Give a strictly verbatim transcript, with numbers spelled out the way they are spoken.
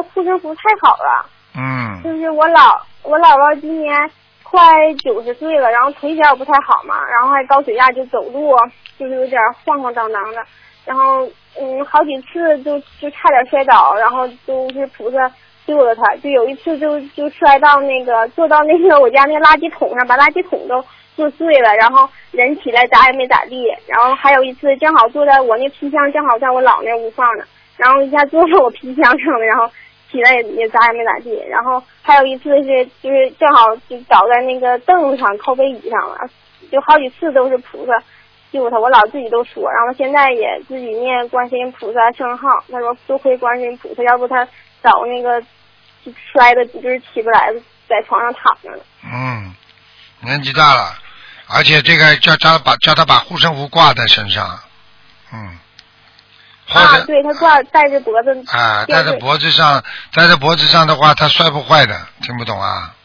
护身符太好了。 嗯。 就是我姥我姥姥今年快九十岁了，然后腿脚不太好嘛，然后还高血压，就走路就是有点晃晃荡荡的，然后嗯好几次就就差点摔倒，然后都是菩萨救了他。就有一次就就摔到那个坐到那个我家那个垃圾桶上，把垃圾桶都坐碎了，然后人起来咋也没咋地。然后还有一次正好坐在我那皮箱，正好在我姥那屋放的，然后一下坐在我皮箱上了，然后起来也也咋也没咋地。然后还有一次是就是正好就倒在那个凳子上靠背椅上了，就好几次都是菩萨救他。我姥自己都说，然后现在也自己念观世音菩萨圣号，他说多亏观世音菩萨，要不他早那个摔的就是起不来，在床上躺着了。 嗯，年纪大了，而且这个叫他把叫他把护身符挂在身上，嗯。 啊，对，他挂戴着脖子。 啊，戴在脖子上，戴在脖子上的话，他摔不坏的，听不懂啊？